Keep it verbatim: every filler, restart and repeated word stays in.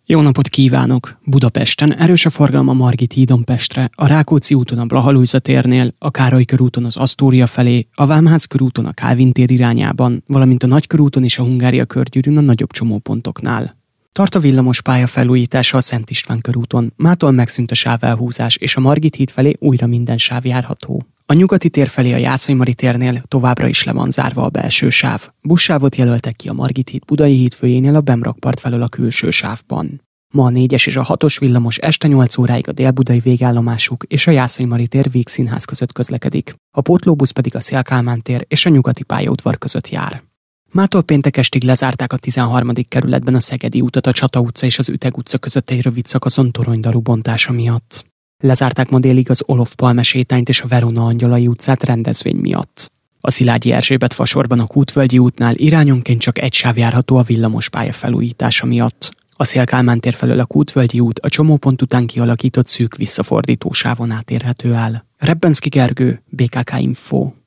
Jó napot kívánok! Budapesten erős a forgalom a Margit hídon Pestre, a Rákóczi úton a Blaha-Lujza térnél, a Károly körúton az Asztória felé, a Vámház körúton a Kálvin tér irányában, valamint a Nagykörúton és a Hungária körgyűrűn a nagyobb csomópontoknál. Tart a villamos pálya felújítása a Szent István körúton, mától megszűnt a sávelhúzás, és a Margit híd felé újra minden sáv járható. A Nyugati tér felé a Jászai Mari térnél továbbra is le van zárva a belső sáv. Buszsávot jelöltek ki a Margit híd Budai híd főjénél a Bemrakpart felől a külső sávban. Ma a négyes és a hatos villamos este nyolc óráig a délbudai végállomásuk és a Jászai Mari tér Vígszínház között közlekedik. A pótlóbusz pedig a Széll-Kálmán tér és a Nyugati pályaudvar között jár. Mától péntek estig lezárták a tizenharmadik kerületben a Szegedi útat a Csata utca és az Üteg utca között egy rövid szakaszon toronydaru bontása miatt. Lezárták ma délig az Olof Palme sétányt és a Verona Angyalai utcát rendezvény miatt. A Szilágyi Erzsébet fasorban a Kútvölgyi útnál irányonként csak egy sáv járható a villamospálya felújítása miatt. A Széll-Kálmán tér felől a Kútvölgyi út a csomópont után kialakított szűk visszafordító sávon átérhető el. Rebbenszky Gergő, bé ká ká Info.